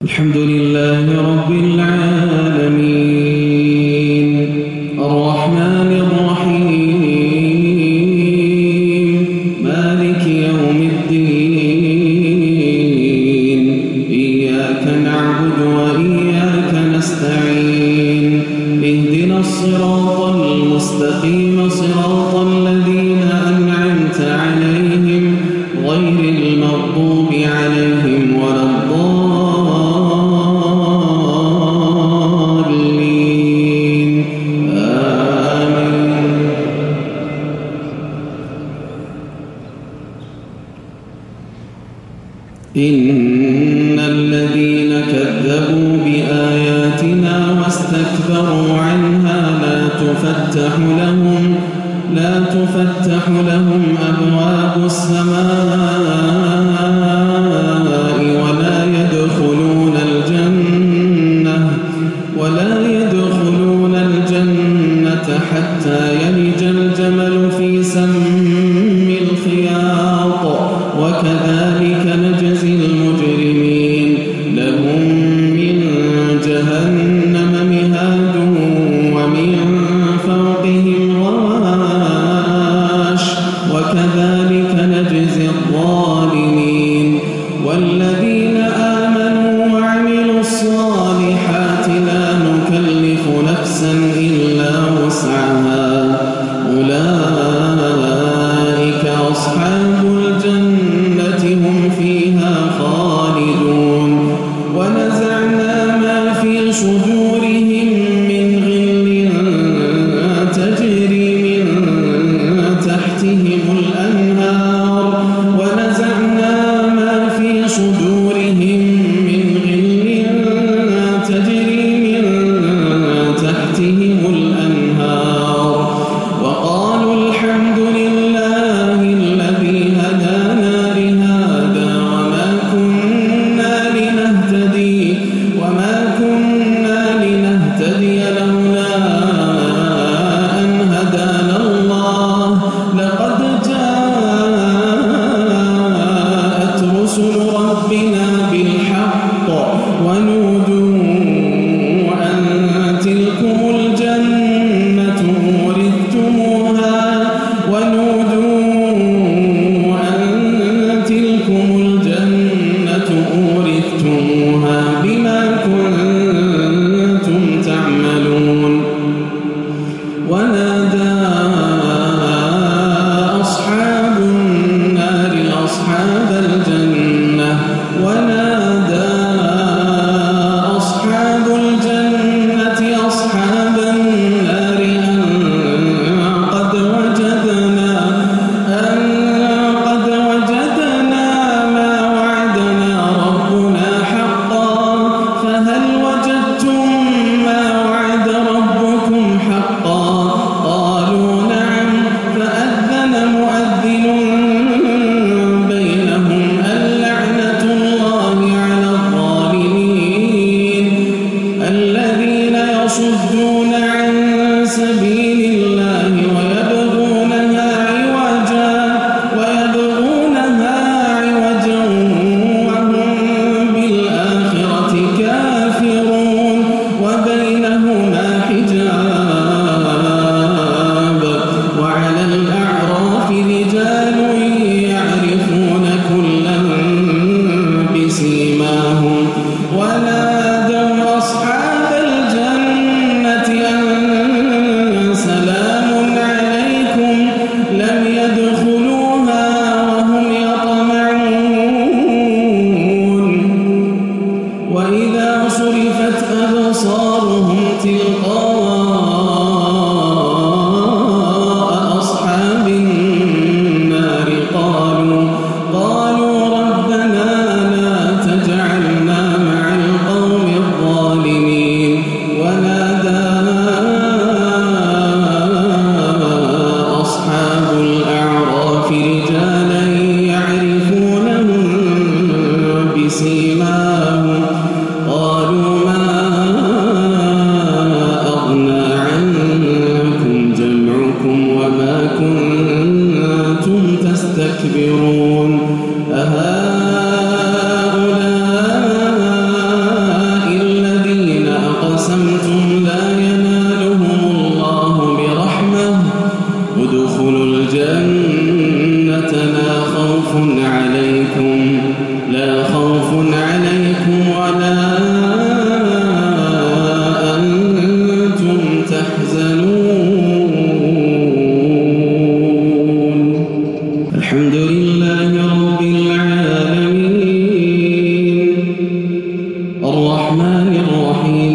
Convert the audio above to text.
الحمد لله رب العالمين الرحمن الرحيم مالك يوم الدين إياك نعبد وإياك نستعين اهدنا الصراط المستقيم صراط الذين أنعمت عليهم غير المغضوب عليهم ولا الضالين آمين. إن الذين كذبوا بآياتنا واستكبروا عنها لا تفتح لهم أبواب السماء ولا يدخلون الجنة حتى يلج الجمل في سم الخياط وكذلك نجزي المجرمين لهم من جهنم مهاد ومن فوقهم غواش وكذلك نجزي الظالمين والذين آمنوا وعملوا الصالحات لا نكلف نفسا إلا وسعها أولئك أصحاب الجنة هم فيها خالدون ونزعنا ما في صدورهم من غل تجري من تحتهم الأنهار ونزعنا ما في صدورهم من غل تجري من تحتهم الأنهار وقالوا الحمد لله الذي هدانا لهذا وما كنا لنهتدي لولا أن هدانا الله لقد جاءت رسل ربنا بالحق ونودوا أن تلكم الجنة أورثتموها بما كنتم تعملون ونادى أصحاب النار أصحاب الجنة أصحاب النار أن قد وجدنا ما وعدنا ربنا حقا فهل وجدتم ما وعد ربكم حقا قالوا نعم فأذن مؤذن بينهم اللعنة الله على الظالمين الذين يصدون عن سبيل الله ويبغونها عوجا وهم بالآخرة كافرون وبينهما حجاب وعلى الأعراف رجال يعرفون كلا بسيماهم ونادوا أصحاب الجنة الرحمن الرحيم